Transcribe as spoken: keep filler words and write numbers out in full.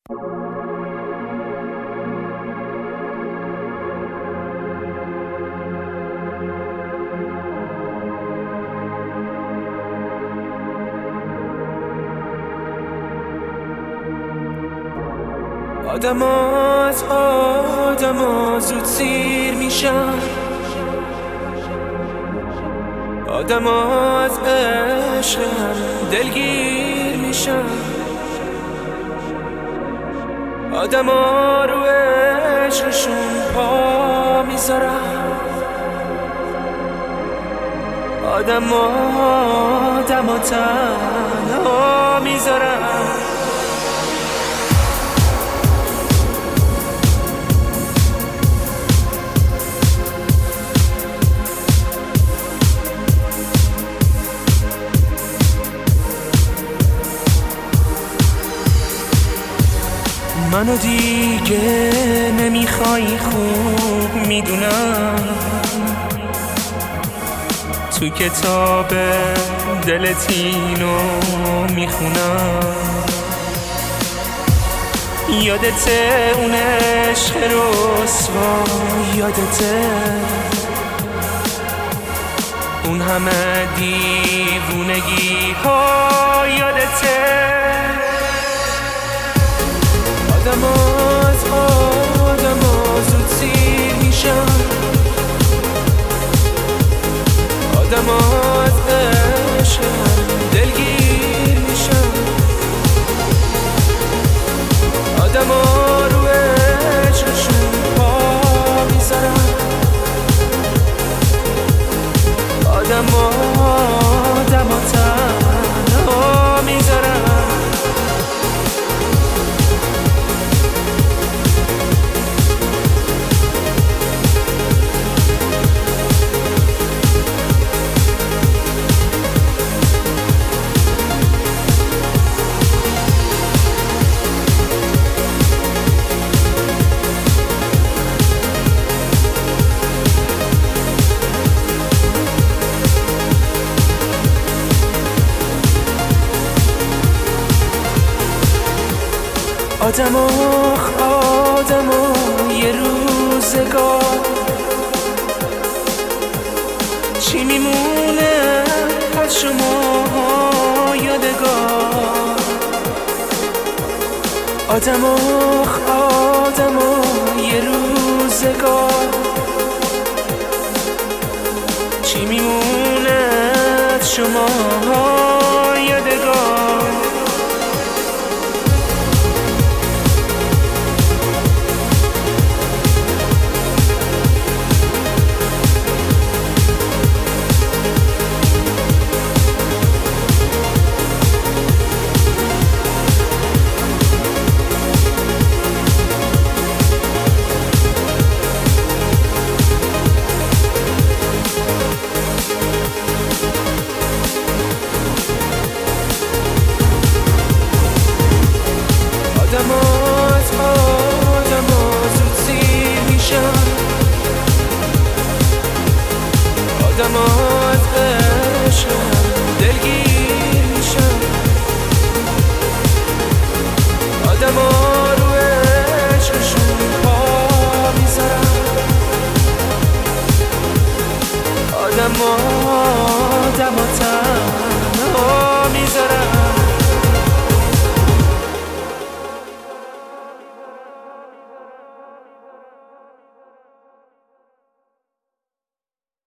آدم از آدم ها زود سیر میشن، آدم ها از عشق هم دلگیر میشن، آدم ها رو عشقشون پا میذارن، آدم ها آدم ها تنها میذارن. منو دیگه نمیخوای خوب میدونم، تو کتاب دلت اینو میخونم. یادته اون عشق رسوا، یادته اون همه دیوونگی ها، یادته آدم از آدم ها زود سیر میشن، آدم ها از عشق هم دلگیر میشن، آدم ها رو عشقشون پا میذارن، آدم ها آدم ها تنها میذارن. آدم آخ آدم و یه روزگار چی میمونه از شما یادگار. آدم آخ آدم و یه روزگار چی میمونه از شما